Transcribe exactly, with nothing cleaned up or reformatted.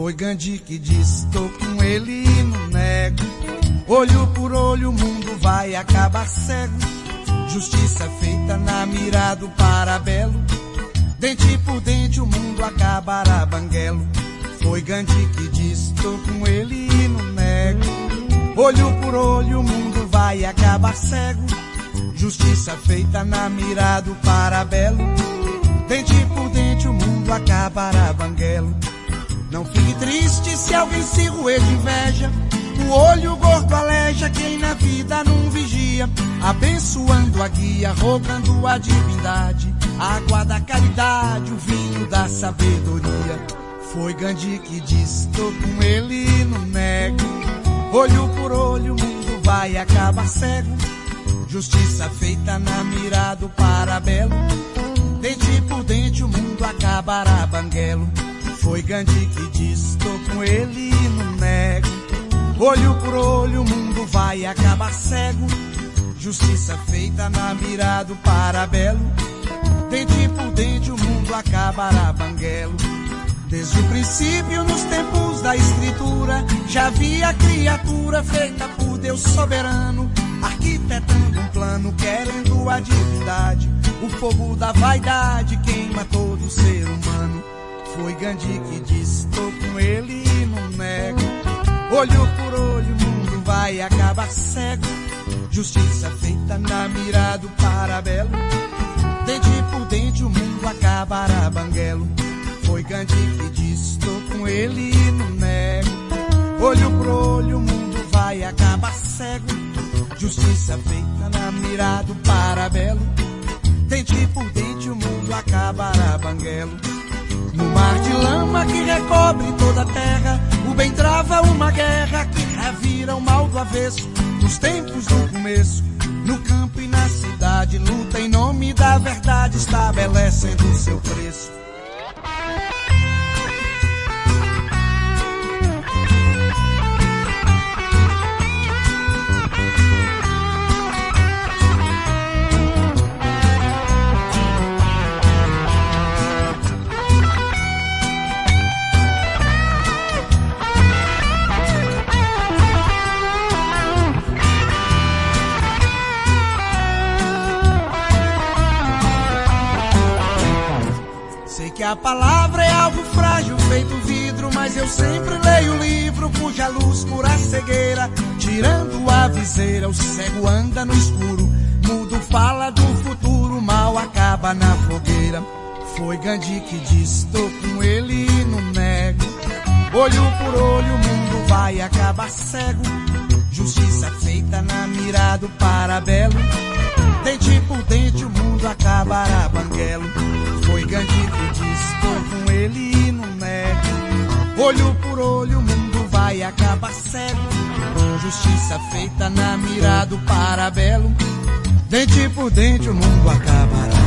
Foi Gandhi que disse, tô com ele e não nego. Olho por olho o mundo vai acabar cego. Justiça feita na mira do parabelo. Dente por dente o mundo acabará banguelo. Foi Gandhi que disse, tô com ele e não nego. Olho por olho o mundo vai acabar cego. Justiça feita na mira do parabelo. Dente por dente o mundo acabará banguelo. Não fique triste se alguém se roer de inveja. O olho gordo aleja quem na vida não vigia. Abençoando a guia, rogando a divindade. A água da caridade, o vinho da sabedoria. Foi Gandhi que disse, tô com ele e não nego. Olho por olho o mundo vai acabar cego. Justiça feita na mira do parabelo. Dente por dente o mundo acabará banguelo. Foi Gandhi que disse, tô com ele e não nego. Olho por olho o mundo vai acabar cego. Justiça feita na mira do parabelo. Dente por dente o mundo acabará banguelo. Desde o princípio, nos tempos da escritura, já havia criatura feita por Deus soberano, arquitetando um plano, querendo a divindade. O fogo da vaidade queima todo ser humano. Foi Gandhi que disse, tô com ele e não nego. Olho por olho o mundo vai acabar cego. Justiça feita na mira do parabelo. Dente por dente o mundo acabará banguelo. Foi Gandhi que disse, tô com ele e não nego. Olho por olho o mundo vai acabar cego. Justiça feita na mira do parabelo. Dente por dente o mundo acabará banguelo. No mar de lama que recobre toda a terra, o bem trava uma guerra que revira o mal do avesso. Nos tempos do começo, no campo e na cidade, luta em nome da verdade, estabelecendo o seu preço. Que a palavra é algo frágil, feito vidro, mas eu sempre leio o livro cuja luz cura a cegueira. Tirando a viseira, o cego anda no escuro, mudo fala do futuro, mal acaba na fogueira. Foi Gandhi que disse, tô com ele e não nego. Olho por olho o mundo vai acabar cego. Justiça feita na mira do parabelo. Dente por dente o mundo acabará banguelo. Foi Gandhi que disse, tô com ele e não nego. Olho por olho o mundo vai acabar cego. Justiça feita na mira do parabelo. Dente por dente o mundo acabará